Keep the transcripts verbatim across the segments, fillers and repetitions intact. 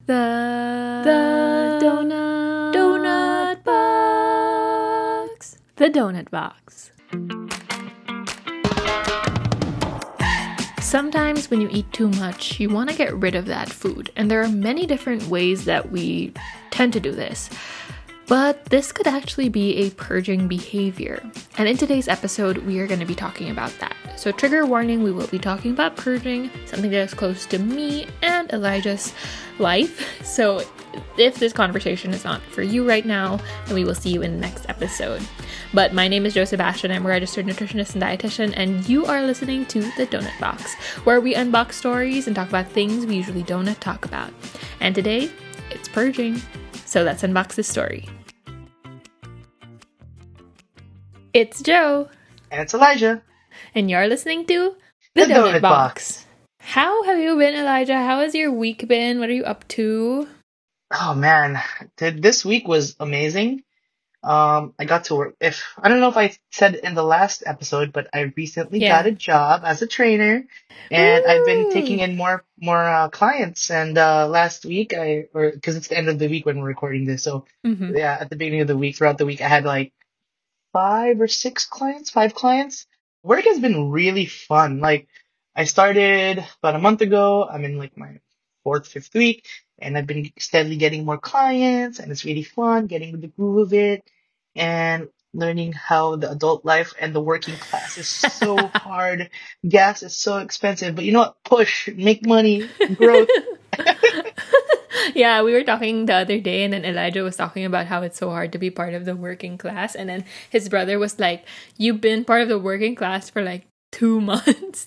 The, the donut, donut box. The donut box. Sometimes when you eat too much, you want to get rid of that food. And there are many different ways that we tend to do this. But this could actually be a purging behavior. And in today's episode, we are going to be talking about that. So trigger warning, we will be talking about purging, something that is close to me and Elijah's life. So if this conversation is not for you right now, then we will see you in the next episode. But my name is Jo Sebastian. I'm a registered nutritionist and dietitian, and you are listening to The Donut Box, where we unbox stories and talk about things we usually don't talk about. And today, it's purging. So let's unbox this story. It's Jo. And it's Elijah. And you're listening to The, the Donut, Donut Box. Box. How have you been, Elijah? How has your week been? What are you up to? Oh, man. This week was amazing. Um, I got to work. If I don't know if I said in the last episode, but I recently yeah. got a job as a trainer, and Ooh. I've been taking in more more uh, clients. And uh, last week, I or because it's the end of the week when we're recording this, so mm-hmm. yeah, at the beginning of the week, throughout the week, I had like five or six clients, five clients. Work has been really fun. Like I started about a month ago. I'm in like my fourth, fifth week. And I've been steadily getting more clients, and it's really fun getting with the groove of it and learning how the adult life and the working class is so hard. Gas is so expensive, but you know what? Push, make money, growth. Yeah, we were talking the other day, and then Elijah was talking about how it's so hard to be part of the working class. And then his brother was like, you've been part of the working class for like two months.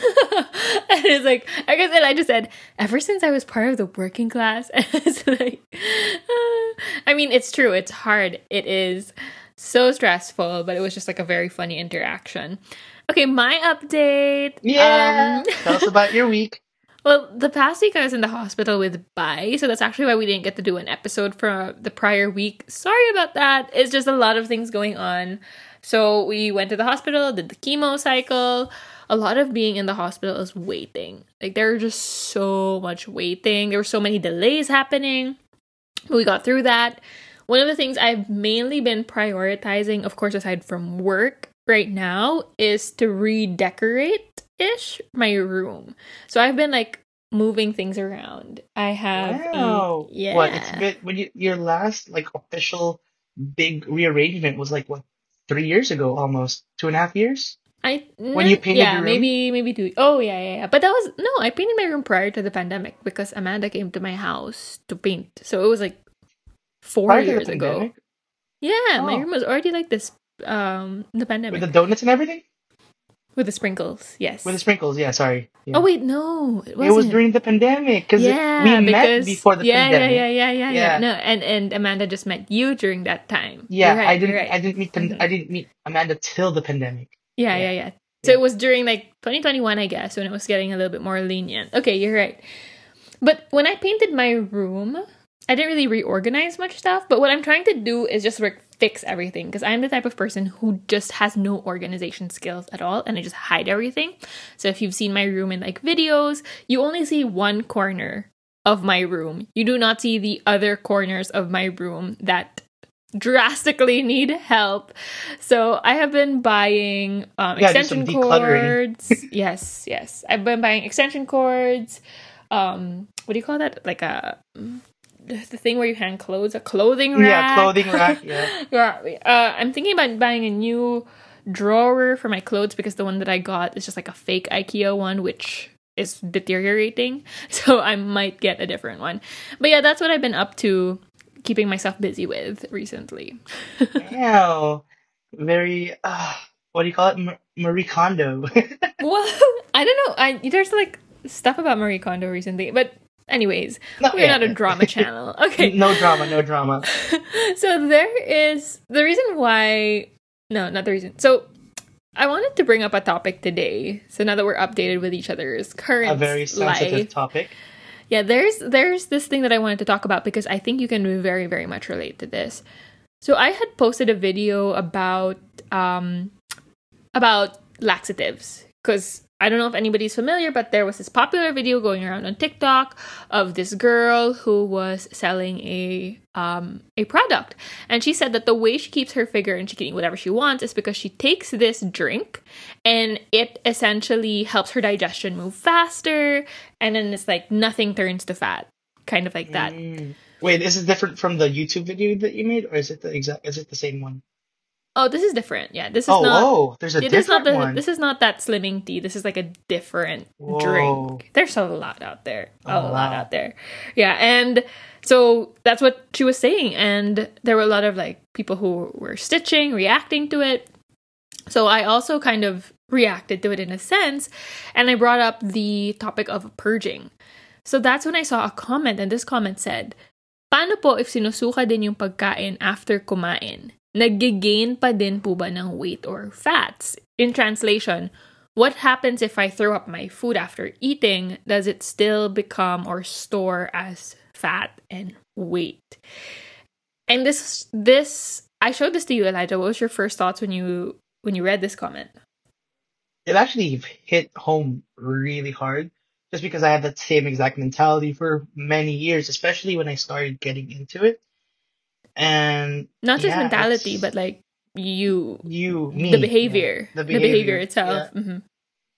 And it's like, I guess Elijah said, ever since I was part of the working class. And it's like, uh, I mean, it's true. It's hard. It is so stressful, but it was just like a very funny interaction. Okay, my update. Yeah. Um, Tell us about your week. Well, the past week I was in the hospital with Bai, so that's actually why we didn't get to do an episode for the prior week. Sorry about that. It's just a lot of things going on. So we went to the hospital, did the chemo cycle. A lot of being in the hospital is waiting. Like there was just so much waiting. There were so many delays happening. We got through that. One of the things I've mainly been prioritizing, of course, aside from work right now, is to redecorate-ish my room. So I've been like moving things around. I have wow. A, yeah. What it's been when you your last like official big rearrangement was like what three years ago almost two and a half years. I when you painted yeah your room? maybe maybe two oh yeah, yeah yeah but that was no I painted my room prior to the pandemic because Amanda came to my house to paint, so it was like four prior years ago. Yeah, oh. My room was already like this um in the pandemic with the donuts and everything. With the sprinkles, yes. With the sprinkles, yeah. Sorry. Yeah. Oh wait, no, it wasn't. It was during the pandemic because yeah, we because, met before the yeah, pandemic. Yeah, yeah, yeah, yeah, yeah, yeah. No, and and Amanda just met you during that time. Yeah, right, I didn't. right. I didn't meet. Mm-hmm. I didn't meet Amanda till the pandemic. Yeah, yeah, yeah. yeah. So yeah. It was during like twenty twenty-one, I guess, when it was getting a little bit more lenient. Okay, you're right. But when I painted my room, I didn't really reorganize much stuff. But what I'm trying to do is just like fix everything, because I'm the type of person who just has no organization skills at all, and I just hide everything. So if you've seen my room in like videos, you only see one corner of my room. You do not see the other corners of my room that drastically need help. So I have been buying um, extension cords. yes, yes. I've been buying extension cords. Um, what do you call that? Like a the thing where you hang clothes, a clothing rack. Yeah, clothing rack. Yeah. yeah. Uh, I'm thinking about buying a new drawer for my clothes because the one that I got is just like a fake IKEA one, which is deteriorating. So I might get a different one. But yeah, that's what I've been up to, keeping myself busy with recently. Wow. Very, uh, what do you call it? M- Marie Kondo. Well, I don't know. I There's like stuff about Marie Kondo recently, but anyways, no, we're yeah. not a drama channel. Okay. No drama, no drama. So there is the reason why, no, not the reason. So I wanted to bring up a topic today. So now that we're updated with each other's current life. A very sensitive life, topic. Yeah, there's there's this thing that I wanted to talk about because I think you can very, very much relate to this. So I had posted a video about um about laxatives because I don't know if anybody's familiar, but there was this popular video going around on TikTok of this girl who was selling a um a product. And she said that the way she keeps her figure and she can eat whatever she wants is because she takes this drink and it essentially helps her digestion move faster, and then it's like nothing turns to fat. Kind of like that. Mm. Wait, is it different from the YouTube video that you made, or is it the exact is it the same one? Oh, this is different. Yeah, this is Oh, not. oh, there's a It is not different the. one. This is not that slimming tea. This is like a different Whoa. drink. There's a lot out there. A Oh, lot wow. out there. Yeah, and so that's what she was saying, and there were a lot of like people who were stitching, reacting to it. So I also kind of reacted to it in a sense, and I brought up the topic of purging. So that's when I saw a comment, and this comment said, "Paano po if sinusuka din yung pagkain after kumain? Nag-gain pa din po ba ng weight or fats?" In translation, what happens if I throw up my food after eating? Does it still become or store as fat and weight? And this, this, I showed this to you, Elijah. What was your first thoughts when you when you read this comment? It actually hit home really hard, just because I had that same exact mentality for many years, especially when I started getting into it. And Not just yeah, mentality, it's but like you, you, me, the yeah, behavior, the the behavior behavior. itself. Yeah. hmm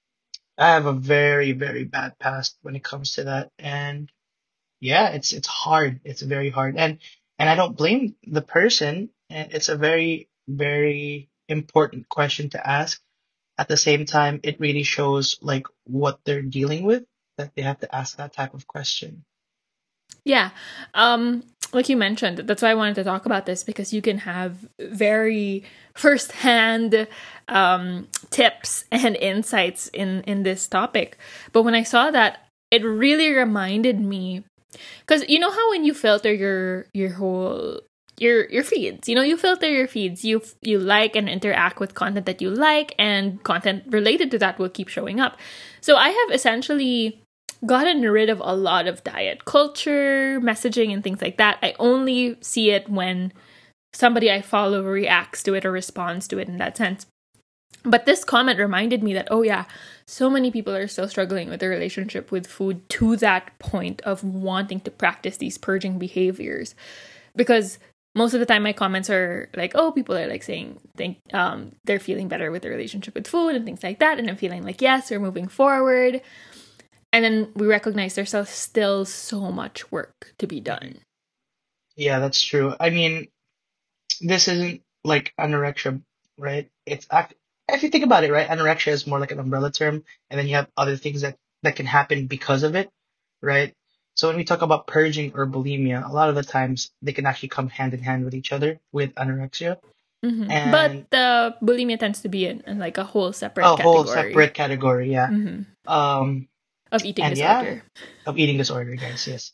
I have a very, very bad past when it comes to that. And yeah, it's it's hard. It's very hard. And and I don't blame the person. And it's a very, very important question to ask. At the same time, it really shows like what they're dealing with, that they have to ask that type of question. Yeah. Um, like you mentioned, that's why I wanted to talk about this, because you can have very firsthand um, tips and insights in, in this topic. But when I saw that, it really reminded me, because you know how when you filter your your whole your your feeds, you know, you filter your feeds, you you like and interact with content that you like, and content related to that will keep showing up. So I have essentially gotten rid of a lot of diet culture, messaging, and things like that. I only see it when somebody I follow reacts to it or responds to it in that sense. But this comment reminded me that, oh yeah, so many people are still struggling with their relationship with food to that point of wanting to practice these purging behaviors. Because most of the time my comments are like, oh, people are like saying think um they're feeling better with their relationship with food and things like that. And I'm feeling like, yes, we're moving forward. And then we recognize there's still so much work to be done. Yeah, that's true. I mean, this isn't like anorexia, right? It's act- if you think about it, right? Anorexia is more like an umbrella term, and then you have other things that that can happen because of it, right? So when we talk about purging or bulimia, a lot of the times they can actually come hand in hand with each other with anorexia. Mm-hmm. And But the bulimia tends to be in, in like a whole separate a category. whole separate category, yeah. Mm-hmm. Um, Of eating and disorder. yeah, of eating disorder, guys, yes.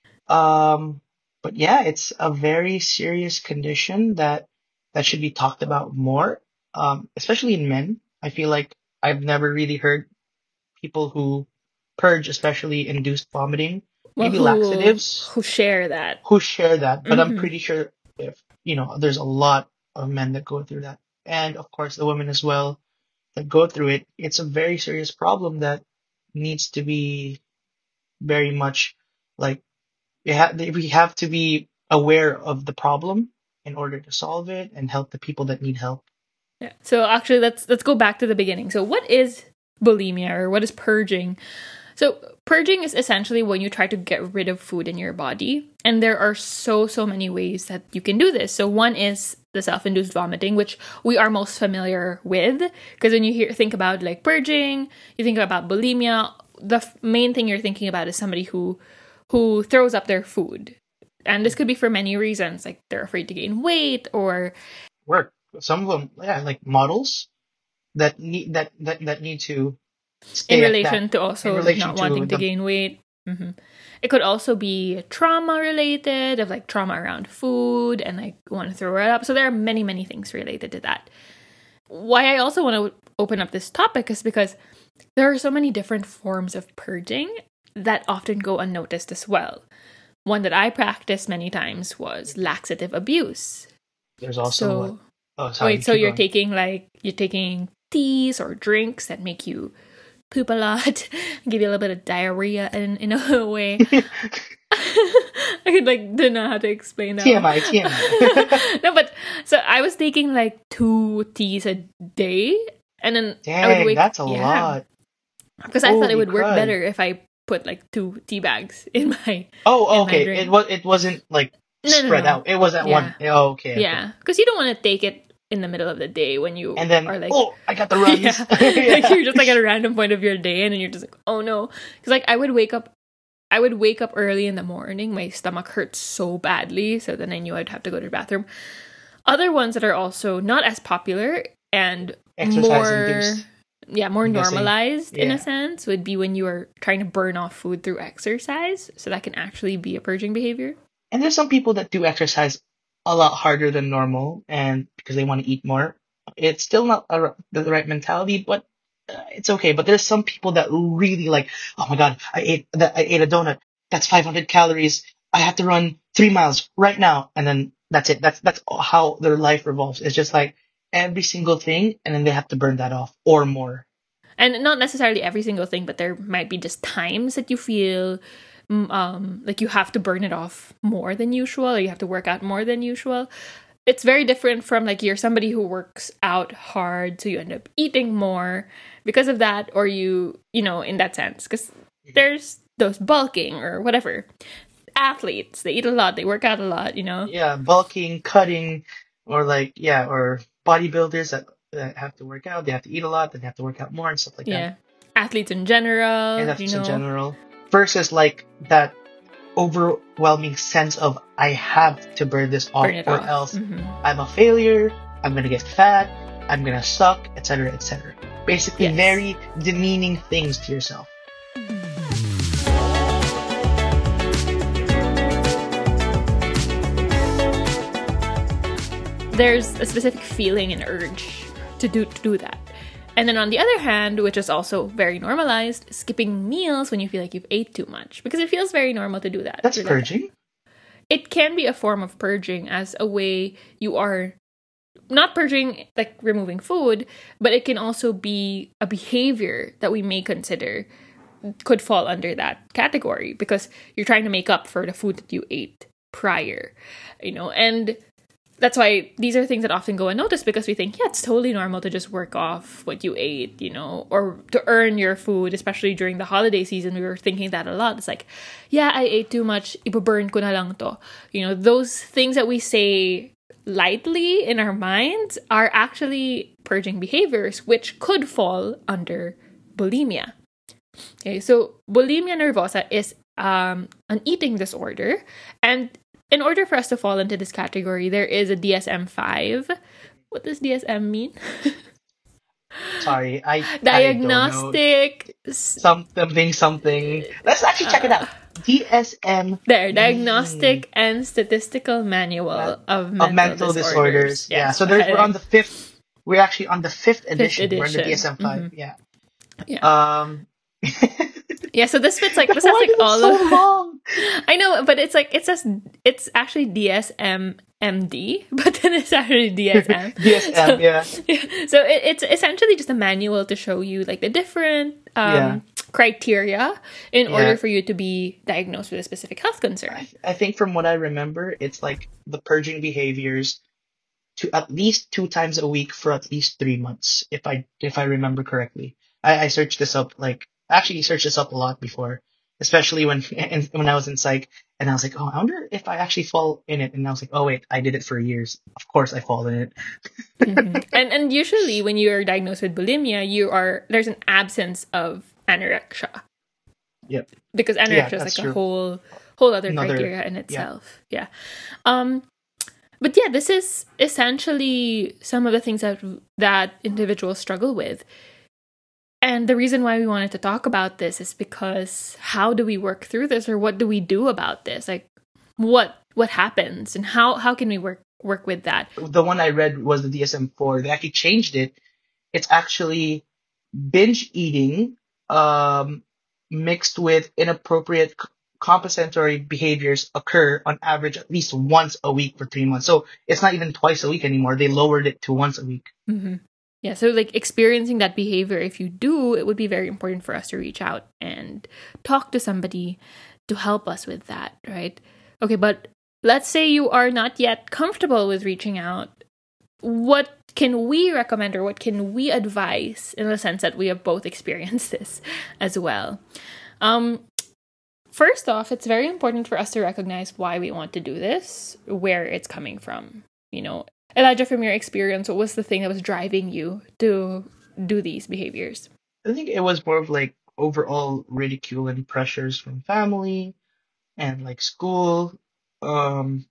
Um, but yeah, it's a very serious condition that that should be talked about more, um, especially in men. I feel like I've never really heard people who purge, especially induced vomiting, Well, maybe who, laxatives, who share that. who share that. But I'm Mm-hmm. pretty sure if, you know, there's a lot of men that go through that. And of course, the women as well that go through it. It's a very serious problem that needs to be very much like we have we have to be aware of the problem in order to solve it and help the people that need help. Yeah. So actually, let's let's go back to the beginning. So what is bulimia, or what is purging? So purging is essentially when you try to get rid of food in your body, and there are so so many ways that you can do this. So one is the self-induced vomiting, which we are most familiar with, because when you hear think about like purging, you think about bulimia. The f- main thing you're thinking about is somebody who who throws up their food, and this could be for many reasons, like they're afraid to gain weight, or Work. Some of them, yeah, like models that need that that, that need to stay in at relation that to in also like relation not to wanting to the gain weight. hmm It could also be trauma related, of like trauma around food and like want to throw it up. So there are many, many things related to that. Why I also want to open up this topic is because there are so many different forms of purging that often go unnoticed as well. One that I practiced many times was laxative abuse. there's also So, what oh sorry, wait, so keep you're going. taking like, you're taking teas or drinks that make you poop a lot, give you a little bit of diarrhea in, in a way. I could like don't know how to explain that. T M I, T M I. No, but so I was taking like two teas a day, and then Dang, I would wake. that's a yeah, lot. because I thought it Holy would work crud. better if I put like two tea bags in my. Oh, in my okay. drink. It was. It wasn't like No, no, spread no. out. It was at Yeah. one. Oh, okay. okay. Yeah, because you don't want to take it in the middle of the day when you And then, are like. oh, I got the runs. Yeah. Like you're just like at a random point of your day, and then you're just like, oh no, because like I would wake up, I would wake up early in the morning. My stomach hurts so badly, so then I knew I'd have to go to the bathroom. Other ones that are also not as popular and Exercise more, induced. yeah, more I'm guessing. normalized in Yeah. a sense would be when you are trying to burn off food through exercise. So that can actually be a purging behavior. And there's some people that do exercise a lot harder than normal, and because they want to eat more. It's still not a, the right mentality, but uh, it's okay. But there's some people that really like, oh my god, I ate that, I ate a donut. That's five hundred calories. I have to run three miles right now, and then that's it. That's that's how their life revolves. It's just like every single thing, and then they have to burn that off or more. And not necessarily every single thing, but there might be just times that you feel mm, um, like you have to burn it off more than usual, or you have to work out more than usual. It's very different from like you're somebody who works out hard, so you end up eating more because of that, or you, you know, in that sense, because there's those bulking or whatever. Athletes, they eat a lot, they work out a lot, you know? Yeah, bulking, cutting, or like yeah, or bodybuilders that, that have to work out. They have to eat a lot, then they have to work out more and stuff like that. Yeah. Athletes in general, And that's you in know? general. Versus like that overwhelming sense of I have to burn this off Burn it or off. else Mhm. I'm a failure, I'm gonna get fat, I'm gonna suck, et cetera, et cetera. Basically, Yes. very demeaning things to yourself. There's a specific feeling and urge to do to do that. And then on the other hand, which is also very normalized, skipping meals when you feel like you've ate too much, because it feels very normal to do that. That's To that. purging. It can be a form of purging as a way you are not purging like removing food, but it can also be a behavior that we may consider could fall under that category because you're trying to make up for the food that you ate prior, you know, and that's why these are things that often go unnoticed because we think, yeah, it's totally normal to just work off what you ate, you know, or to earn your food, especially during the holiday season. We were thinking that a lot. It's like, yeah, I ate too much, ibaburn ko na lang to. You know, those things that we say lightly in our minds are actually purging behaviors, which could fall under bulimia. Okay, so bulimia nervosa is um, an eating disorder, and in order for us to fall into this category, there is a D S M five. What does D S M mean? Sorry, I Diagnostic. I don't know. something something. Let's actually check it out. D S M. There, Diagnostic and Statistical Manual Uh, of Mental, of mental disorders. disorders. Yeah, Yes, so there's, I- we're on the fifth. We're actually on the fifth edition. We're in the edition. D S M five. Mhm. Yeah. Yeah. Um. Yeah, so this fits like this has Why like is it all so of long? I know, but it's like it says it's actually D S M M D, but then it's actually D S M. D S M, So- yeah. So it, it's essentially just a manual to show you like the different um, Yeah. criteria in Yeah. order for you to be diagnosed with a specific health concern. I, I think from what I remember, it's like the purging behaviors to at least two times a week for at least three months, if I if I remember correctly. I, I searched this up like actually searched this up a lot before, especially when and when I was in psych, and I was like, oh, I wonder if I actually fall in it, and I was like, oh wait, I did it for years. Of course, I fall in it. Mhm. And and usually when you are diagnosed with bulimia, you are there's an absence of anorexia. Yep. Because anorexia is that's like a true. whole whole other Another- criteria in itself. Yeah. Um but yeah, this is essentially some of the things that that individuals struggle with. And the reason why we wanted to talk about this is because how do we work through this, or what do we do about this? Like what what happens and how how can we work work with that? The one I read was the D S M four. They actually changed it. It's actually binge eating um, mixed with inappropriate c- compensatory behaviors occur on average at least once a week for three months. So it's not even twice a week anymore. They lowered it to once a week. Mm-hmm. Yeah, so like experiencing that behavior, if you do, it would be very important for us to reach out and talk to somebody to help us with that, right? Okay, but let's say you are not yet comfortable with reaching out. What can we recommend, or what can we advise, in the sense that we have both experienced this as well? Um, first off, it's very important for us to recognize why we want to do this, where it's coming from. You know, Elijah, from your experience, what was the thing that was driving you to do these behaviors? I think it was more of like overall ridicule and pressures from family and like school. Um,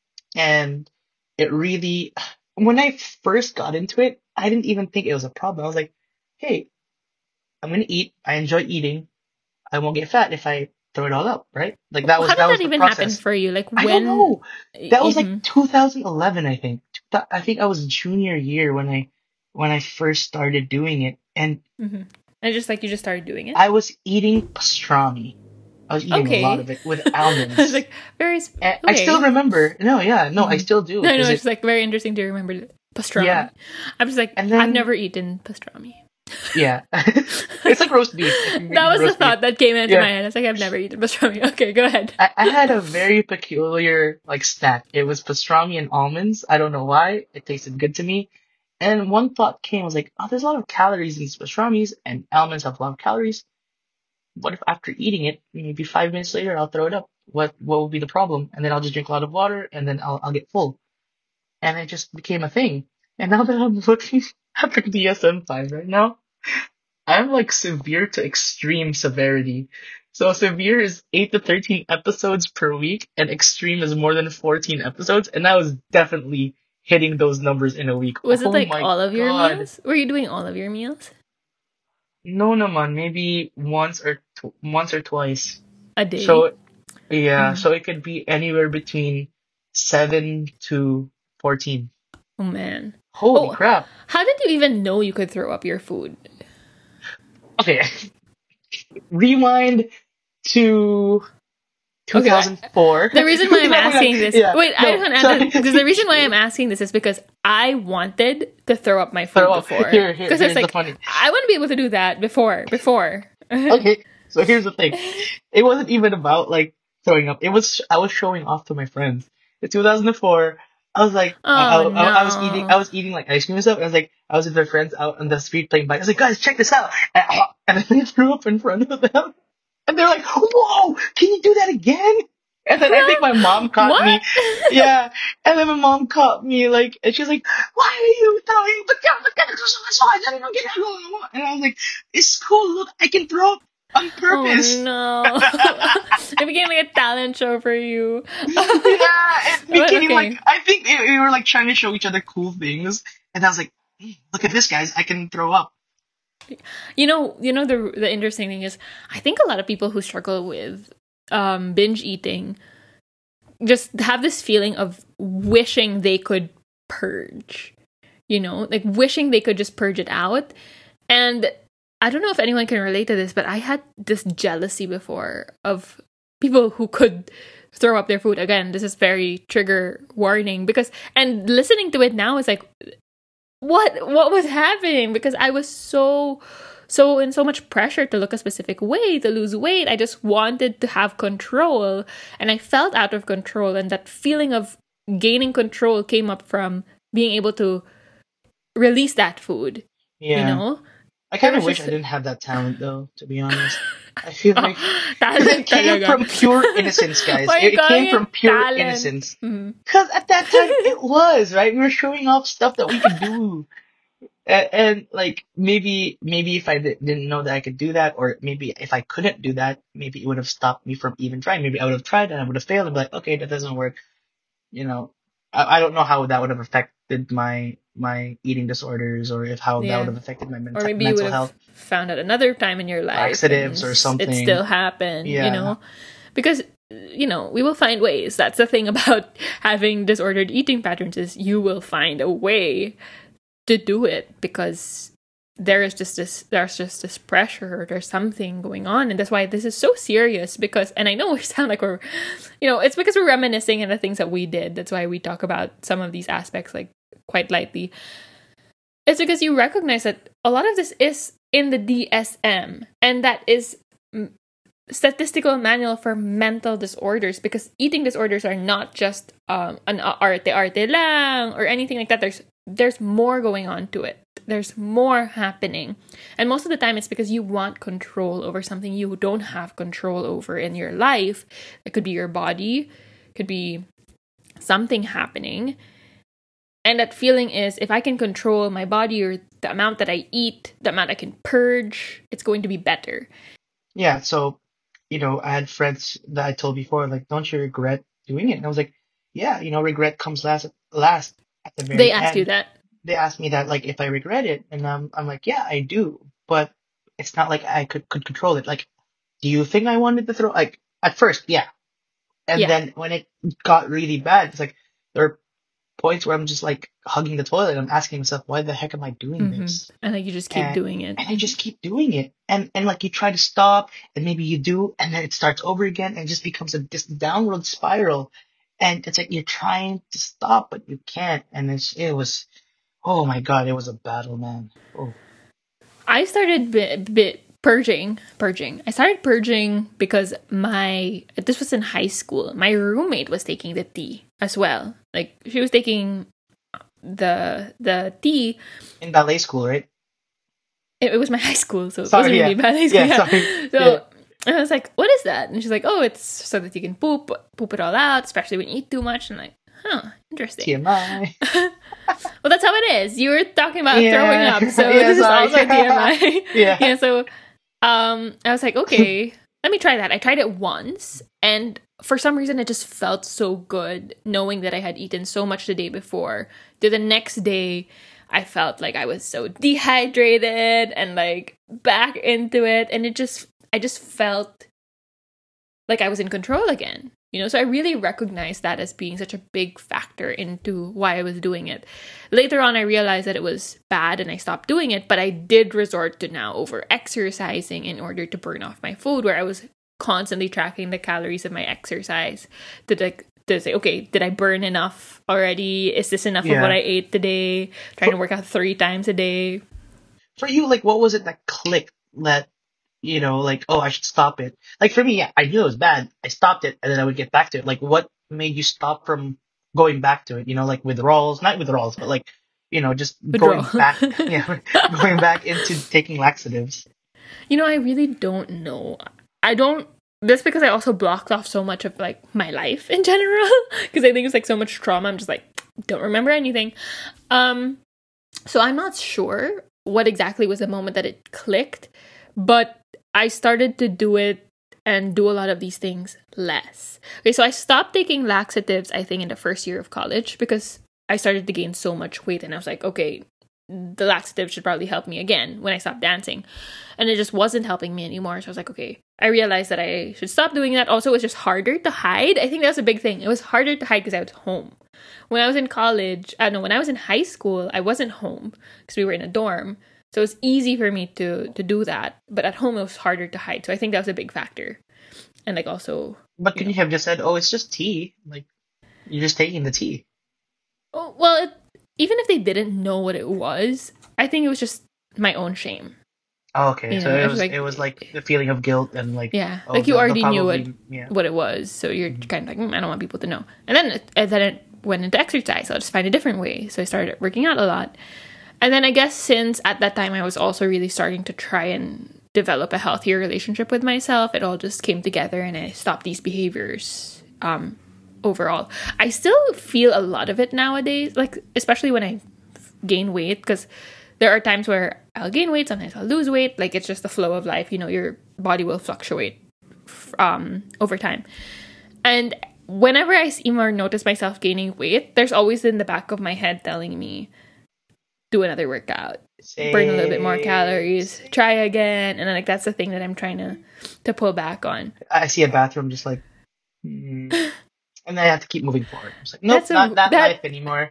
and it really, when I first got into it, I didn't even think it was a problem. I was like, hey, I'm gonna eat. I enjoy eating. I won't get fat if I throw it all up, right? Like that was How did that was that the even happen process. for you? Like I when? don't know. That was Mhm, like two thousand eleven, I think. Two thou- I think I was junior year when I when I first started doing it, and mhm. And just like you just started doing it. I was eating pastrami. I was eating a lot Okay. of it with I was almonds. like, very sp- And I still okay. remember. No, yeah, no, I Hmm. still do. No, no, Cause it's it, like very interesting to remember the yeah, pastrami. I'm just like, and I've then never eaten pastrami. yeah, it's like roast beef. Like you're That eating was the roast beef. thought that came into my Yeah, head. I was like, I've never eaten pastrami. Okay, go ahead. I, I had a very peculiar like snack. It was pastrami and almonds. I don't know why. It tasted good to me. And one thought came, I was like, oh, there's a lot of calories in these pastramis, and almonds have a lot of calories. What if after eating it, maybe five minutes later, I'll throw it up? What what will be the problem? And then I'll just drink a lot of water, and then I'll I'll get full. And it just became a thing. And now that I'm looking at the D S M five right now, I'm like severe to extreme severity. So severe is eight to thirteen episodes per week, and extreme is more than fourteen episodes, and I was definitely hitting those numbers in a week. Was it Oh like my all of your god. meals? Were you doing all of your meals No, no, man. Maybe once or tw- once or twice. a day? So yeah, Mhm. so it could be anywhere between seven to fourteen. Oh man. Holy Oh, crap. how did you even know you could throw up your food? Okay, rewind to Okay, I, two thousand four. the reason why I'm No, no, asking this, yeah, wait, I no, just want to add sorry. that because the reason why I'm asking this is because I wanted to throw up my Throw food up. before. Here, here, Because I was here's the like, funny. I want to be able to do that before, before. Okay, so here's the thing. It wasn't even about like throwing up. It was I was showing off to my friends. In two thousand four, I was like, I, I, Oh I I was eating, no. I was eating like ice cream and stuff. And I was like, I was with my friends out on the street playing bike. I was like, guys, check this out. And, I- and then I threw up in front of them, and they're like, whoa, can you do that again? And then I think my mom caught What? me. Yeah. And then my mom caught me, like, and she's like, why are you throwing the cat? The cat is so I don't get it. And I was like, it's cool. Look, I can throw up on Oh purpose. no. It became like a talent show for you. Yeah, it But became like, okay. I think they, we were like trying to show each other cool things. And I was like, "Hmm, look at this, guys. I can throw up. You know, you know the the interesting thing is I think a lot of people who struggle with um binge eating just have this feeling of wishing they could purge. You know, like wishing they could just purge it out. And I don't know if anyone can relate to this, but I had this jealousy before of people who could throw up their food. Again, this is very trigger warning because, and listening to it now is like, what what was happening? Because I was so so in so much pressure to look a specific way, to lose weight. I just wanted to have control, and I felt out of control, and that feeling of gaining control came up from being able to release that food, you Yeah. know? I There kind of was wish just I didn't have that talent, though, to be honest. I feel like. Because it talent came talaga. from pure innocence, guys. Why are It, you it calling came from it pure talent? innocence. Mhm. Because at that time, it was, right? We were showing off stuff that we could do. And, and like, maybe, maybe if I di- didn't know that I could do that, or maybe if I couldn't do that, maybe it would have stopped me from even trying. Maybe I would have tried and I would have failed and be like, okay, that doesn't work. You know, I, I don't know how that would have affected my, my eating disorders, or if how that would Yeah. have affected my Or ment- maybe you would mental have health, found out another time in your life and laxatives or s- it something. still happened, you Yeah. know? Because, you know, we will find ways. That's the thing about having disordered eating patterns is you will find a way to do it because there is just this there's just this pressure or there's something going on, and that's why this is so serious. Because, and I know we sound like we're, you know, it's because we're reminiscing and the things that we did. That's why we talk about some of these aspects like quite lightly. It's because you recognize that a lot of this is in the D S M, and that is statistical manual for mental disorders, because eating disorders are not just um an arte-arte lang or anything like that. There's there's more going on to it. There's more happening. And most of the time it's because you want control over something you don't have control over in your life. It could be your body, could be something happening. And that feeling is, if I can control my body or the amount that I eat, the amount I can purge, it's going to be better. Yeah, so, you know, I had friends that I told before, like, don't you regret doing it? And I was like, yeah, you know, regret comes last, last at the very They end. asked you that? They asked me that, like, if I regret it. And I'm, I'm like, yeah, I do. But it's not like I could, could control it. Like, do you think I wanted to throw, like, at first, yeah. And Yeah. then when it got really bad, it's like, there are points where I'm just like hugging the toilet. I'm asking myself, why the heck am I doing Mm-hmm. this? And like you just keep And, doing it. and I just keep doing it. And, and like you try to stop and maybe you do, and then it starts over again and it just becomes a this downward spiral. And it's like you're trying to stop, but you can't. And it's, it was, oh my God, it was a battle, man. Oh. I started bit, bit purging, purging. I started purging because my, this was in high school. My roommate was taking the tea as well. Like she was taking the the tea. In ballet school, right? It, it was my high school, so it Sorry, wasn't yeah. really ballet school. Yeah, Yeah. sorry. So Yeah. and I was like, what is that? And she's like, oh, it's so that you can poop, poop it all out, especially when you eat too much. And I'm like, huh, interesting. T M I. Well, that's how it is. You were talking about Yeah. throwing up, so Yeah, this is sorry. also T M I. Yeah. Yeah. So, um, I was like, okay, let me try that. I tried it once, and for some reason, it just felt so good, knowing that I had eaten so much the day before. To the next day, I felt like I was so dehydrated and like back into it, and it just, I just felt like I was in control again. You know, so I really recognized that as being such a big factor into why I was doing it. Later on, I realized that it was bad and I stopped doing it, but I did resort to now over exercising in order to burn off my food, where I was constantly tracking the calories of my exercise to like to say, okay, did I burn enough already? Is this enough Yeah. of what I ate today? Trying to work out three times a day. For you, like, what was it that clicked that, you know, like, oh, I should stop it? Like, for me, yeah, I knew it was bad. I stopped it, and then I would get back to it. Like, what made you stop from going back to it? You know, like withdrawals, not withdrawals, but like, you know, just Withdrawal. going back, yeah, going back into taking laxatives. You know, I really don't know. I don't. That's because I also blocked off so much of like my life in general, because I think it's like so much trauma. I'm just like, don't remember anything. Um, so I'm not sure what exactly was the moment that it clicked, but I started to do it and do a lot of these things less. Okay, so I stopped taking laxatives, I think, in the first year of college because I started to gain so much weight, and I was like, okay, the laxative should probably help me again when I stopped dancing. And it just wasn't helping me anymore. So I was like, okay, I realized that I should stop doing that. Also, it was just harder to hide. I think that was a big thing. It was harder to hide because I was home. When I was in college, I don't know, when I was in high school, I wasn't home because we were in a dorm. So it was easy for me to to do that. But at home, it was harder to hide. So I think that was a big factor. And like also... But can you have just said, oh, it's just tea? Like, you're just taking the tea. Oh, well, it, even if they didn't know what it was, I think it was just my own shame. Oh, okay. You so know, it it's was like- it was like the feeling of guilt and like, Yeah, oh, like you they'll- already they'll knew it, probably- yeah. what it was, so you're kind of like, mm, I don't want people to know. And then, it, and then it went into exercise. So I'll just find a different way. So I started working out a lot. And then I guess since at that time I was also really starting to try and develop a healthier relationship with myself, it all just came together and I stopped these behaviors um, overall. I still feel a lot of it nowadays, like especially when I gain weight, because there are times where I'll gain weight, sometimes I'll lose weight. Like it's just the flow of life. You know, your body will fluctuate um, over time. And whenever I seem or notice myself gaining weight, there's always in the back of my head telling me, do another workout, burn a little bit more calories, try again. And then, like, that's the thing that I'm trying to, to pull back on. I see a bathroom just like, hmm. And then I have to keep moving forward. It's like, nope, That's a- not that, that- life anymore.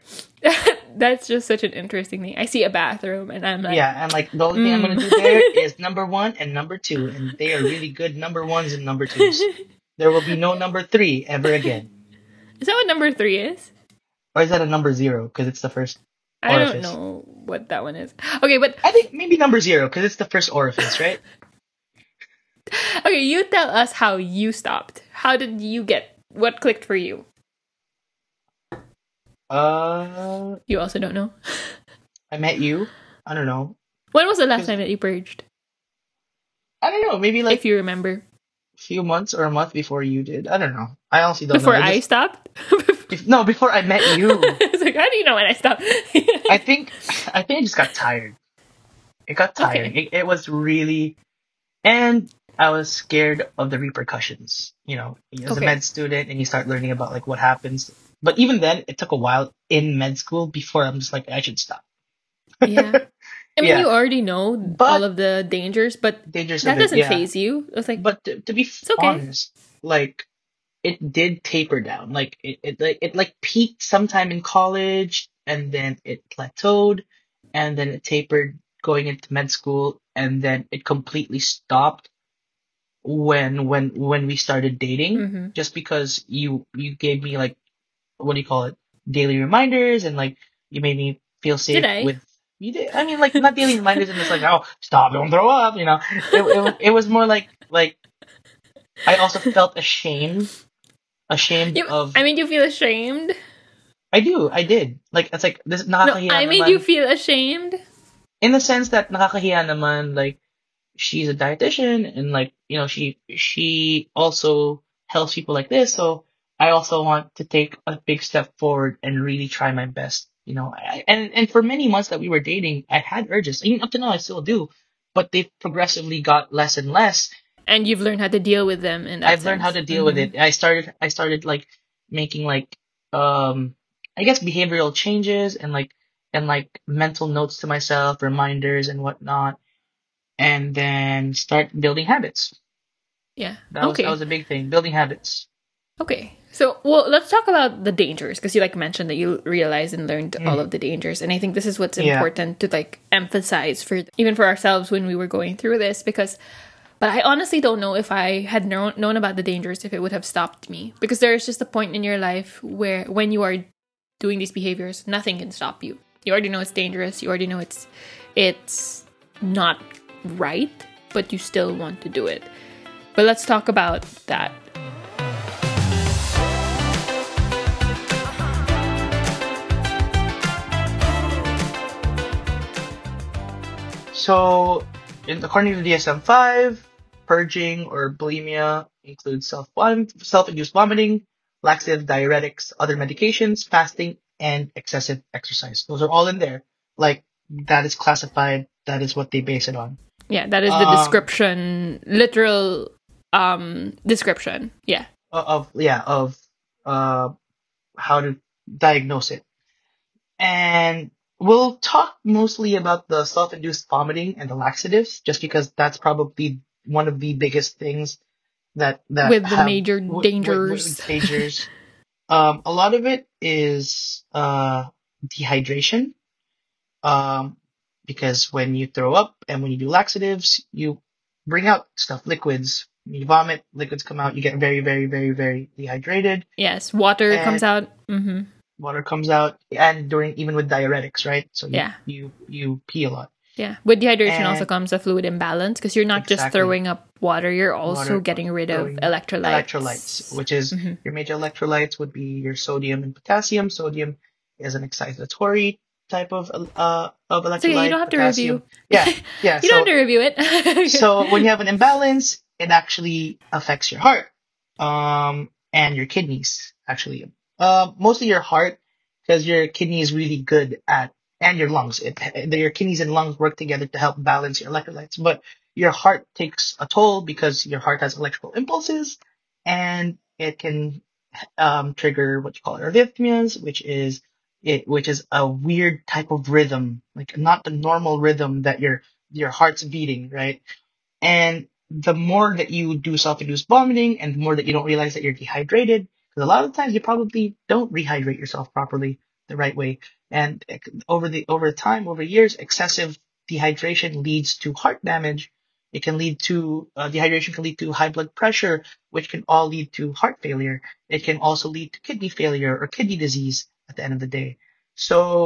That's just such an interesting thing. I see a bathroom and I'm like, Yeah, and like the only thing I'm gonna Mm. do there is number one and number two, and they are really good number ones and number twos. There will be no number three ever again. is that what number three is? Or is that a number zero? Because it's the first. I don't Orifice. know what that one is. Okay, but I think maybe number zero because it's the first orifice, right? okay, you tell us how you stopped. How did you get, what clicked for you? Uh, You also don't know? I met you. I don't know. When was the last 'Cause- time that you purged? I don't know. Maybe like If you remember. a few months or a month before you did. I don't know. I honestly don't Before know. I just- stopped? Bef- no, before I met you. It's like, how do you know when I stopped? I think I think I just got tired. It got tiring. Okay. It, it was really, and I was scared of the repercussions. You know, as Okay. a med student, and you start learning about like what happens. But even then, it took a while in med school before I'm just like I should stop. Yeah. I mean, Yeah. you already know But- all of the dangers, but Dangerous. that of it, doesn't yeah. phase you. It's like, But to, to be okay. honest, like it did taper down. Like it, it, like it like peaked sometime in college, and then it plateaued, and then it tapered going into med school, and then it completely stopped when when when we started dating. Mhm. Just because you you gave me like what do you call it, daily reminders, and like you made me feel safe Did I? with. You did. I mean, like not daily reminders, and it's like, oh, stop, don't throw up. You know, it, it, was- it was more like like I also felt ashamed, ashamed You, of. I made you feel ashamed. I do, I did. Like it's like this No, nakakahiya I made naman, you feel ashamed. in the sense that nakakahiya naman, like she's a dietitian, and like you know she she also helps people like this. So I also want to take a big step forward and really try my best. You know, I, and and for many months that we were dating, I had urges. Even up to now, I still do, but they progressively got less and less. And you've learned how to deal with them in that I've learned how to sense. deal with Mhm. it. I started I started like making like um I guess behavioral changes, and like and like mental notes to myself, reminders and whatnot, and then start building habits. Yeah. That was Okay. that was a big thing, building habits. Okay. So, well, let's talk about the dangers because you like mentioned that you realized and learned Mm. all of the dangers, and I think this is what's Yeah. important to like emphasize for even for ourselves when we were going through this because. But I honestly don't know if I had known known about the dangers if it would have stopped me because there is just a point in your life where when you are doing these behaviors, nothing can stop you. You already know it's dangerous. You already know it's it's not right, but you still want to do it. But let's talk about that. So, in, according to the D S M five, purging or bulimia includes self self-induced vomiting, laxative diuretics, other medications, fasting, and excessive exercise. Those are all in there. Like that is classified. That is what they base it on. Yeah, that is the Um, description, literal um description. Yeah. Of, of yeah of uh how to diagnose it. And we'll talk mostly about the self-induced vomiting and the laxatives, just because that's probably one of the biggest things that that With the have- major w- w- dangers. w- dangers. Um, a lot of it is uh dehydration. Um, because when you throw up and when you do laxatives, you bring out stuff, liquids. When you vomit, liquids come out. You get very, very, very, very dehydrated. Yes, water And- comes out. Mm-hmm. Water comes out, and during even with diuretics, right? So you Yeah. you, you pee a lot. Yeah. With dehydration And- also comes a fluid imbalance because you're not just Exactly. throwing up water, you're also Water, getting rid of throwing electrolytes. Electrolytes, which is Mhm. your major electrolytes would be your sodium and potassium. Sodium is an excitatory type of uh of electrolyte. So yeah, you don't have to Potassium- review. Yeah, yeah. You so, don't have to review it. so when you have an imbalance, it actually affects your heart, um, and your kidneys actually. Uh, mostly your heart, because your kidney is really good at, and your lungs. It, your kidneys and lungs work together to help balance your electrolytes. But your heart takes a toll because your heart has electrical impulses, and it can um, trigger what you call arrhythmias, which is it, which is a weird type of rhythm, like not the normal rhythm that your your heart's beating, right? And the more that you do self-induced vomiting, and the more that you don't realize that you're dehydrated, because a lot of times you probably don't rehydrate yourself properly the right way, and ec- over the over time, over years, excessive dehydration leads to heart damage. It can lead to uh, dehydration can lead to high blood pressure, which can all lead to heart failure. It can also lead to kidney failure or kidney disease at the end of the day. So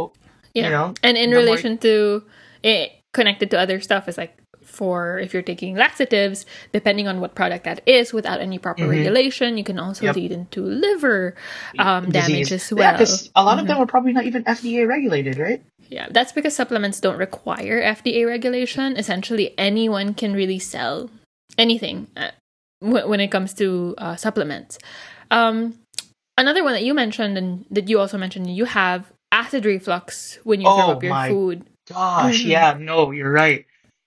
Yeah. You know, and in the more relation to it, connected to other stuff is like for if you're taking laxatives, depending on what product that is, without any proper hmm regulation, you can also yep, lead into liver um, damage disease. as Yeah, well. because a lot of hmm them are probably not even F D A regulated, right? Yeah, that's because supplements don't require F D A regulation. Essentially, anyone can really sell anything uh, w- when it comes to uh, supplements. Um, another one that you mentioned and that you also mentioned, you have acid reflux when you throw Oh up your my food. gosh, hmm yeah, no, you're right.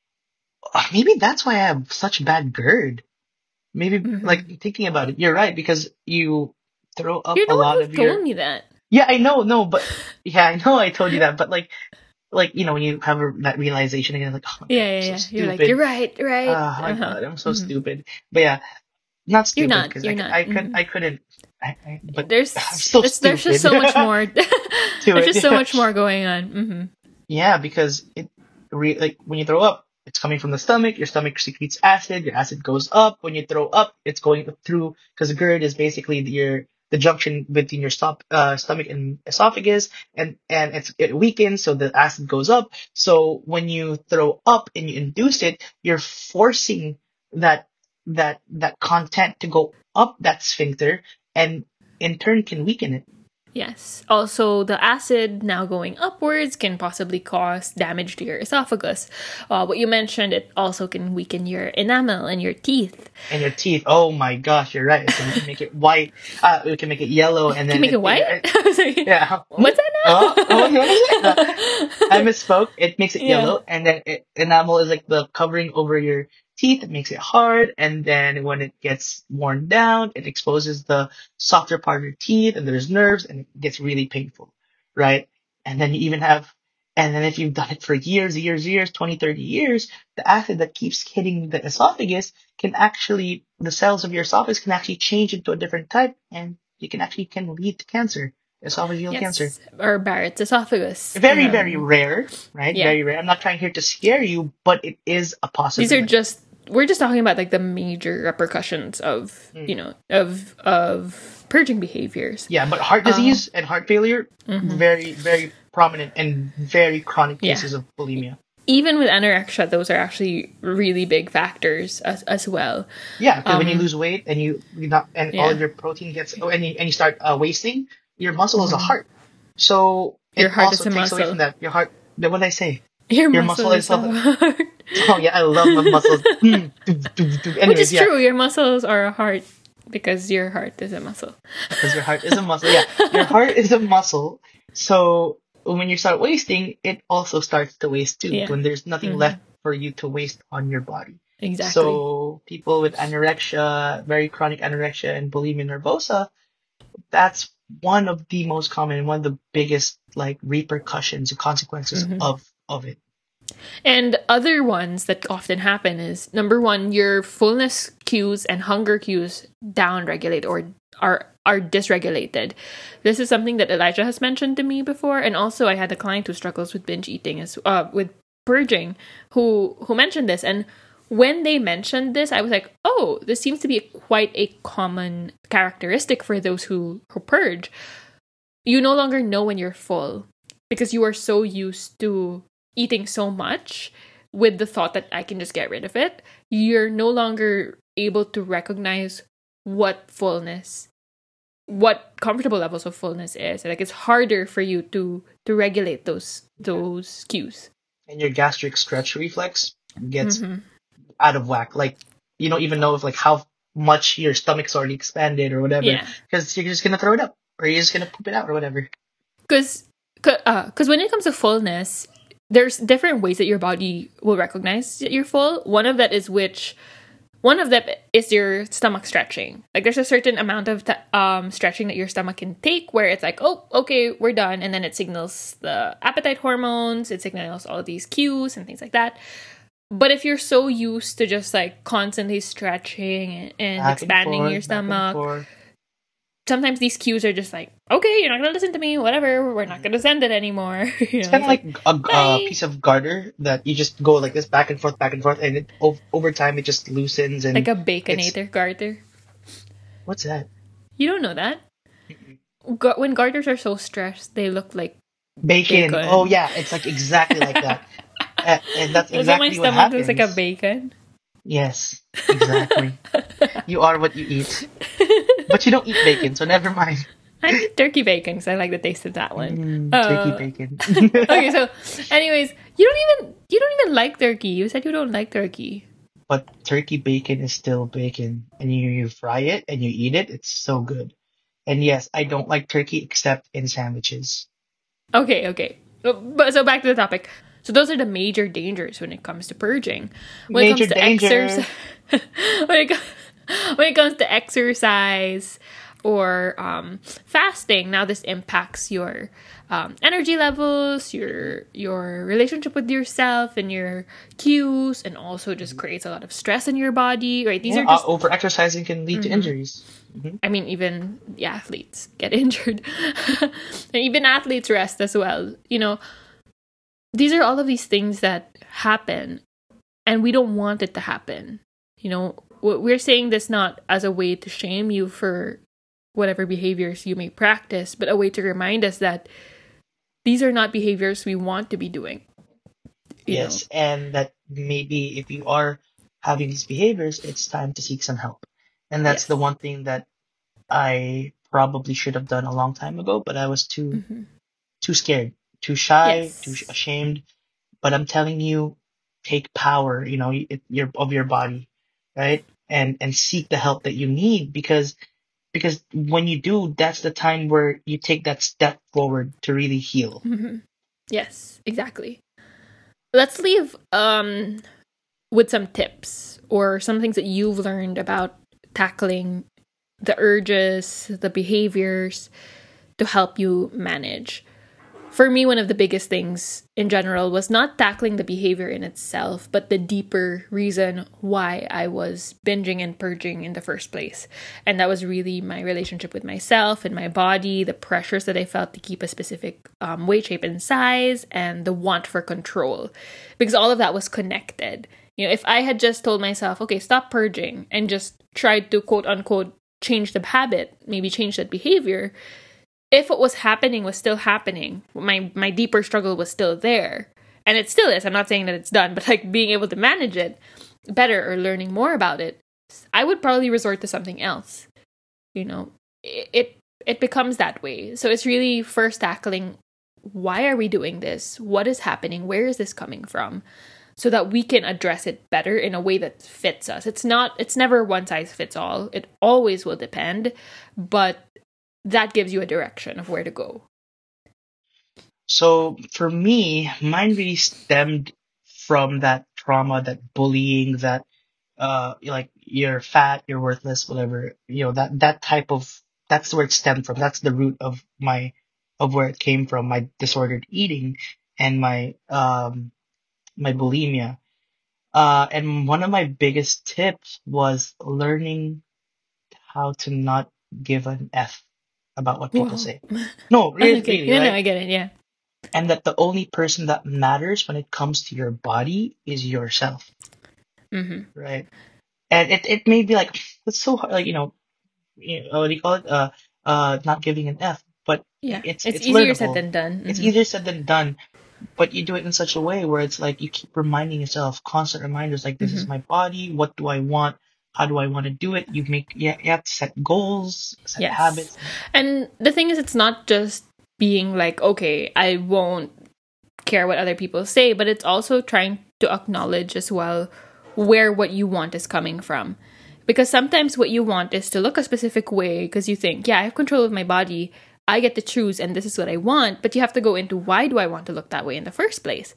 Uh, Maybe that's why I have such bad GERD. Maybe, hmm like, thinking about it, you're right, because you throw up You're a the one lot who of told your. me that. Yeah, I know, no, but yeah, I know I told you that, but like, like you know, when you have a, that realization again, like, oh my God, Yeah, I'm yeah, so yeah. You're like, you're stupid. right, right. Oh my Uh-huh. God, I'm so hmm stupid. But yeah, not You're stupid not. because I, You're c- not. I could hmm I couldn't, I, I, but I'm There's, still it's, there's just stupid so much more. to There's it. just so Yeah, much more going on. hmm yeah, because it re like when you throw up, it's coming from the stomach. Your stomach secretes acid. Your acid goes up. When you throw up, it's going through because GERD is basically the, your the junction between your stop, uh, stomach and esophagus, and and it's it weakens, so the acid goes up. So when you throw up and you induce it, you're forcing that that that content to go up that sphincter, and in turn can weaken it. Yes. Also, the acid now going upwards can possibly cause damage to your esophagus. Uh, what you mentioned, it also can weaken your enamel and your teeth. And your teeth. Oh my gosh, you're right. It can make it white. Uh, it can make it yellow, and Can then make it, it white? it, I was like, yeah. Hmm? what's Oh, oh, what did I say? Uh, I that now? misspoke. It makes it yeah. yellow, and then it, enamel is like the covering over your teeth. It makes it hard, and then when it gets worn down, it exposes the softer part of your teeth, and there's nerves, and it gets really painful, right? And then you even have, and then if you've done it for years, years, years, twenty, thirty years, the acid that keeps hitting the esophagus can actually, the cells of your esophagus can actually change into a different type, and you can actually can lead to cancer, esophageal cancer. Yes. Or Barrett's esophagus. Very, very Um, rare, right? yeah. Very rare. I'm not trying here to scare you, but it is a These are possibility. just we're just talking about like the major repercussions of you Mm. know of of purging behaviors. Yeah, but heart Uh, disease and heart failure, mhm. very, very prominent and very chronic Yeah. cases of bulimia. Even with anorexia, those are actually really big factors as as well. Yeah, because when you Um, lose weight and you, you not and all yeah. of your protein gets oh, and you, and you start uh, wasting, your muscle is a Mhm. heart. So Your it heart is also a takes away from muscle. that. Your heart. What did I say? Your Your muscle muscle is is a a. heart. Oh yeah, I love my muscles. Mm, do, do, do. Which is Anyways, yeah, true. Your muscles are a heart because your heart is a muscle. because your heart is a muscle. Yeah, your heart is a muscle. So when you start wasting, it also starts to waste too. Yeah. When there's nothing hmm left for you to waste on your body. Exactly. So people with anorexia, very chronic anorexia and bulimia nervosa, that's one of the most common, one of the biggest like repercussions and consequences hmm of of it. And other ones that often happen is number one, your fullness cues and hunger cues downregulate or are are dysregulated. This is something that Elijah has mentioned to me before, and also I had a client who struggles with binge eating as uh with purging who who mentioned this. And when they mentioned this, I was like, oh, this seems to be quite a common characteristic for those who who purge. You no longer know when you're full because you are so used to eating so much with the thought that I can just get rid of it. You're no longer able to recognize what fullness, what comfortable levels of fullness is. Like it's harder for you to to regulate those those cues. And your gastric stretch reflex gets Mm-hmm. out of whack. Like you don't even know if like how much your stomach's already expanded or whatever, Yeah, because you're just gonna throw it up or you're just gonna poop it out or whatever. because because when it comes to fullness, there's different ways that your body will recognize that you're full. One of that is which one of them is your stomach stretching. Like there's a certain amount of t- um stretching that your stomach can take where it's like, oh, okay, we're done, and then it signals the appetite hormones, it signals all of these cues and things like that. But if you're so used to just like constantly stretching and, and Back and expanding your forth, back and stomach, forth. sometimes these cues are just like, okay, you're not gonna listen to me, whatever, we're not gonna send it anymore. you It's know, kind it's of like, like a, a bye. piece of garter that you just go like this back and forth, back and forth, and it, ov- over time it just loosens Like and a it's baconator garter. what's that? You don't know that? Gar- when garters are so stressed, they look like Bacon. Oh bacon. yeah, it's like exactly like that. Uh, and that's So my exactly what stomach looks like a happens. bacon. Yes, exactly. You are what you eat. But you don't eat bacon, so never mind. I eat turkey bacon because I like the taste of that one. Mm, turkey Uh, bacon. okay, so anyways, you don't even you don't even like turkey. You said you don't like turkey. But turkey bacon is still bacon. And you, you fry it and you eat it, it's so good. And yes, I don't like turkey except in sandwiches. Okay, okay. Uh, But so back to the topic. So those are the major dangers when it comes to purging. When it Major comes to exercise, danger. when it co- when it comes to exercise or um, fasting, now this impacts your um, energy levels, your your relationship with yourself, and your cues, and also just creates a lot of stress in your body. Right? These Yeah, are uh, just, over exercising can lead to injuries. Hmm. I mean, even the athletes get injured, and even athletes rest as well. You know, these are all of these things that happen and we don't want it to happen. You know, we're saying this not as a way to shame you for whatever behaviors you may practice, but a way to remind us that these are not behaviors we want to be doing, you know. Yes, and that maybe if you are having these behaviors, it's time to seek some help. And that's the Yes. one thing that I probably should have done a long time ago, but I was too Hmm. too scared, too shy, too sh- Yes. ashamed. But I'm telling you, take power, you know, y- your of your body, right? And and seek the help that you need because because when you do, that's the time where you take that step forward to really heal. Hmm. Yes, exactly. Let's leave um with some tips or some things that you've learned about tackling the urges, the behaviors to help you manage. For me, one of the biggest things in general was not tackling the behavior in itself, but the deeper reason why I was binging and purging in the first place. And that was really my relationship with myself and my body, the pressures that I felt to keep a specific um, weight, shape, and size, and the want for control. Because all of that was connected. You know, if I had just told myself, okay, stop purging, and just tried to quote unquote change the habit, maybe change that behavior, if what was happening was still happening, my my deeper struggle was still there. And it still is. I'm not saying that it's done, but like being able to manage it better or learning more about it, I would probably resort to something else. You know, it it, it becomes that way. So it's really first tackling, why are we doing this? What is happening? Where is this coming from? So that we can address it better in a way that fits us. It's not it's never one size fits all. It always will depend, but that gives you a direction of where to go. So for me, mine really stemmed from that trauma, that bullying, that uh like you're fat, you're worthless, whatever. You know, that that type of that's where it stemmed from. That's the root of my of where it came from, my disordered eating and my um my bulimia. Uh and one of my biggest tips was learning how to not give an F about what people Wow. say. No, really, Okay. really, Yeah, no, right? I get it. Yeah. And that the only person that matters when it comes to your body is yourself, Mm-hmm. right? And it, it may be like it's so hard, like you know, you know, what do you call it? Uh, uh, not giving an F, but Yeah. it's It's it's easier said learnable. than done. It's Mm-hmm. easier said than done, but you do it in such a way where it's like you keep reminding yourself, constant reminders, like this Mm-hmm. is my body. What do I want? How do I want to do it? You make yeah, you have to set goals, set Yes. habits. And the thing is, it's not just being like, okay, I won't care what other people say, but it's also trying to acknowledge as well where what you want is coming from. Because sometimes what you want is to look a specific way because you think, yeah, I have control of my body. I get to choose, and this is what I want. But you have to go into why do I want to look that way in the first place?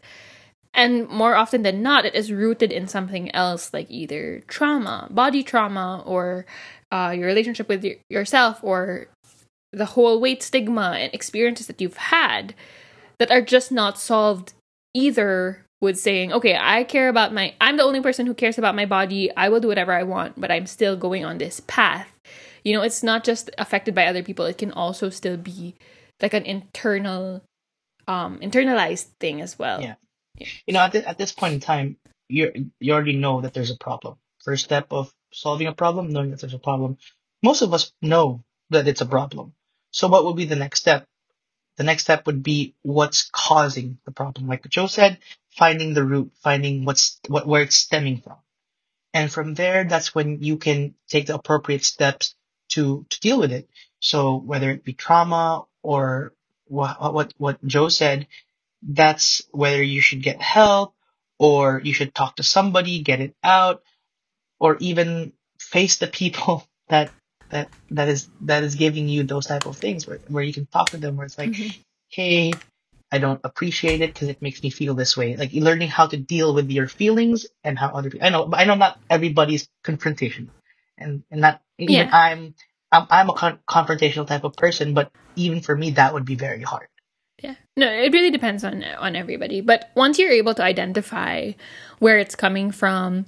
And more often than not, it is rooted in something else, like either trauma, body trauma, or uh, your relationship with y- yourself, or the whole weight stigma and experiences that you've had that are just not solved either with saying, okay, I care about my, I'm the only person who cares about my body. I will do whatever I want, but I'm still going on this path. You know, it's not just affected by other people. It can also still be like an internal, um, internalized thing as well. Yeah. You know, at, thi- at this point in time, you you already know that there's a problem. First step of solving a problem, knowing that there's a problem. Most of us know that it's a problem. So what would be the next step? the next step would be what's causing the problem. Like Joe said, finding the root, finding what's what where it's stemming from. And from there, that's when you can take the appropriate steps to, to deal with it. So whether it be trauma or what, what, what Joe said, that's whether you should get help or you should talk to somebody, get it out, or even face the people that, that, that is, that is giving you those type of things where, where you can talk to them where it's like, Mm-hmm. hey, I don't appreciate it because it makes me feel this way. Like learning how to deal with your feelings and how other people. I know, but I know not everybody's confrontational, and and not even Yeah. I'm. I'm I'm a con- confrontational type of person, but even for me, that would be very hard. Yeah. No, it really depends on on everybody. But once you're able to identify where it's coming from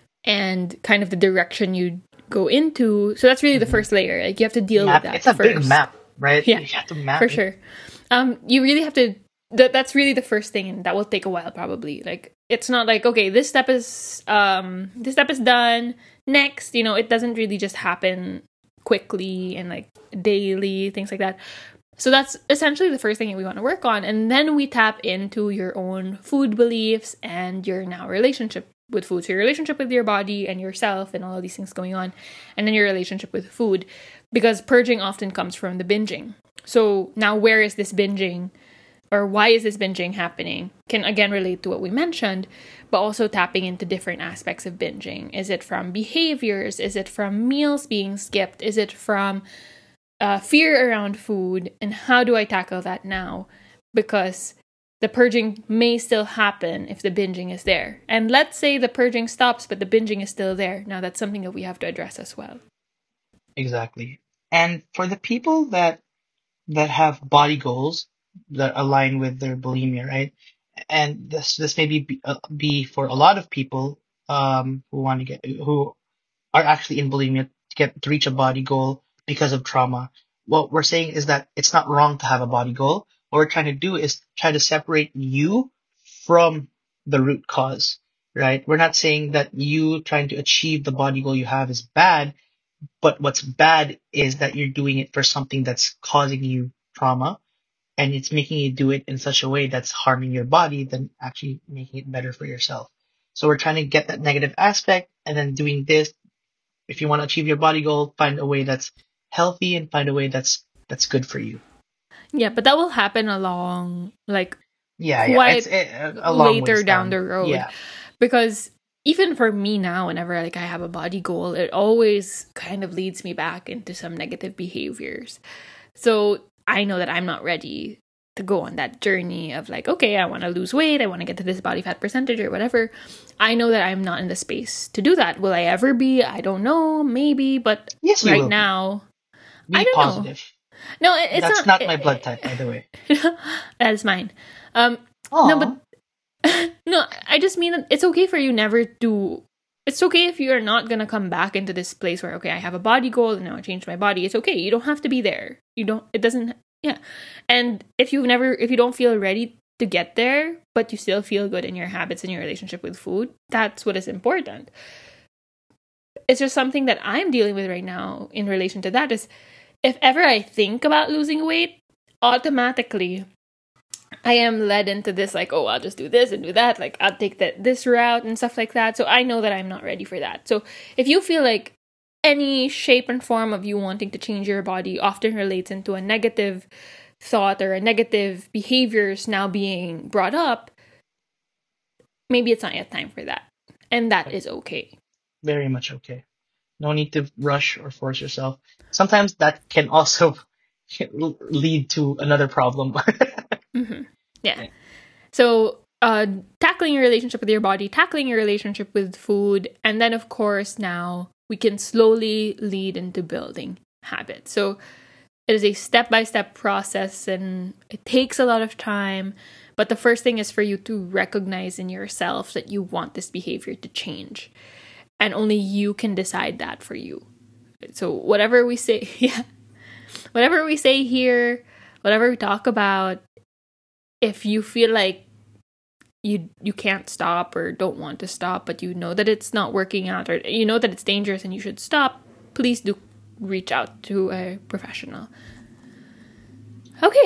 and kind of the direction you go into, so that's really the Mhm. first layer. Like you have to deal Map. with that It's a first. big map, right? Yeah, You have to map for it. sure. Um, you really have to. That that's really the first thing, and that will take a while probably. Like it's not like okay, this step is um this step is done. Next, you know, it doesn't really just happen quickly and like daily things like that. So that's essentially the first thing that we want to work on, and then we tap into your own food beliefs and your now relationship with food. So your relationship with your body and yourself and all of these things going on, and then your relationship with food, because purging often comes from the binging. So now where is this binging? Or why is this binging happening? Can again relate to what we mentioned, but also tapping into different aspects of binging. Is it from behaviors? Is it from meals being skipped? Is it from uh, fear around food? And how do I tackle that now? Because the purging may still happen if the binging is there. And let's say the purging stops, but the binging is still there. Now that's something that we have to address as well. Exactly. And for the people that that have body goals that align with their bulimia, right? And this this may be uh, be for a lot of people um who want to get who are actually in bulimia to get to reach a body goal because of trauma. What we're saying is that it's not wrong to have a body goal. What we're trying to do is try to separate you from the root cause, right? We're not saying that you trying to achieve the body goal you have is bad, but what's bad is that you're doing it for something that's causing you trauma and it's making you do it in such a way that's harming your body than actually making it better for yourself. So we're trying to get that negative aspect and then doing this. If you want to achieve your body goal, find a way that's healthy and find a way that's that's good for you. Yeah, but that will happen along like Yeah, yeah. quite It's it, a long later ways down down. the road. Yeah. Because even for me now, whenever like I have a body goal, it always kind of leads me back into some negative behaviors. So I know that I'm not ready to go on that journey of like, okay, I want to lose weight, I want to get to this body fat percentage or whatever. I know that I'm not in the space to do that. Will I ever be? I don't know, maybe, but Yes, you right will be. now, Be I don't know. positive. No, it- it's That's not. not my blood type, by the way. That is mine. Um, Oh, no, but no, I just mean that it's okay for you never to. It's okay if you're not gonna come back into this place where okay, I have a body goal and now I changed my body. It's okay. You don't have to be there. You don't. It doesn't. Yeah. And if you've never, if you don't feel ready to get there, but you still feel good in your habits and your relationship with food, that's what is important. It's just something that I'm dealing with right now in relation to that. Is if ever I think about losing weight, automatically I am led into this like, oh, I'll just do this and do that. Like, I'll take that this route and stuff like that. So I know that I'm not ready for that. So if you feel like any shape and form of you wanting to change your body often relates into a negative thought or a negative behaviors now being brought up, maybe it's not yet time for that. And that is okay. very much okay. No need to rush or force yourself. Sometimes that can also lead to another problem. Mm-hmm. Yeah. So, uh, tackling your relationship with your body, tackling your relationship with food, and then, of course, now we can slowly lead into building habits. So, it is a step-by-step process, and it takes a lot of time. But the first thing is for you to recognize in yourself that you want this behavior to change. And only you can decide that for you. So, whatever we say, yeah, whatever we say here, whatever we talk about, if you feel like you you can't stop or don't want to stop, but you know that it's not working out or you know that it's dangerous and you should stop, please do reach out to a professional. Okay.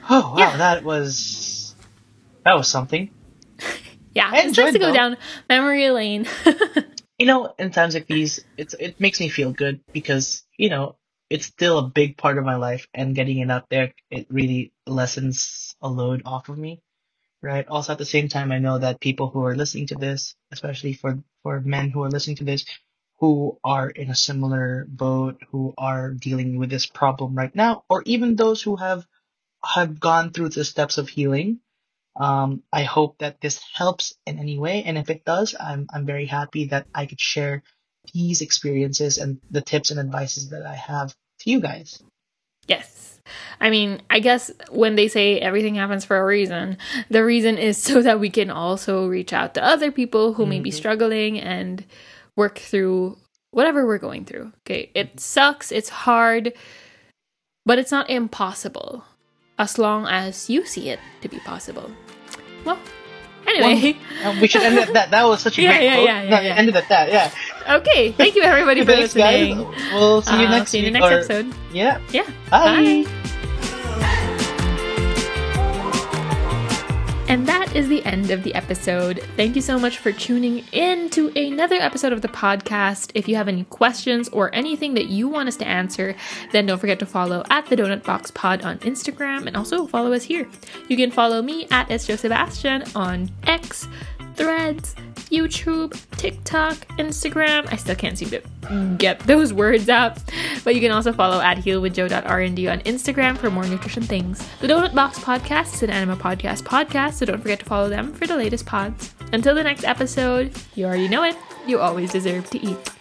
Oh wow, yeah. that was that was something. Yeah, I it's nice enjoyed to go though. down memory lane. You know, in times like these, it's it makes me feel good because, you know, it's still a big part of my life and getting it out there, it really lessens a load off of me, right? Also at the same time, I know that people who are listening to this, especially for for men who are listening to this, who are in a similar boat, who are dealing with this problem right now, or even those who have have gone through the steps of healing. Um, I hope that this helps in any way, and if it does, I'm I'm very happy that I could share these experiences and the tips and advices that I have to you guys. Yes. I mean, I guess when they say everything happens for a reason, the reason is so that we can also reach out to other people who may be Mm-hmm. struggling and work through whatever we're going through. Okay, it sucks, it's hard, but it's not impossible as long as you see it to be possible. Well, anyway. Well, uh, we should end at that. That was such a Yeah, great yeah, quote. yeah, yeah, No, yeah. Ended at that, yeah. Okay, thank you everybody for Thanks, guys. listening. We'll see you Uh, next see you in week. the next or- episode. Yeah. Yeah. Bye. Bye. And that is the end of the episode. Thank you so much for tuning in to another episode of the podcast. If you have any questions or anything that you want us to answer, then don't forget to follow at the Donut Box Pod on Instagram and also follow us here. You can follow me at S J Sebastian on X, Threads, YouTube, TikTok, Instagram. I still can't seem to get those words out. But you can also follow at heal with joe dot r n d on Instagram for more nutrition things. The Donut Box Podcast is an Anima Podcast podcast, so don't forget to follow them for the latest pods. Until the next episode, you already know it, you always deserve to eat.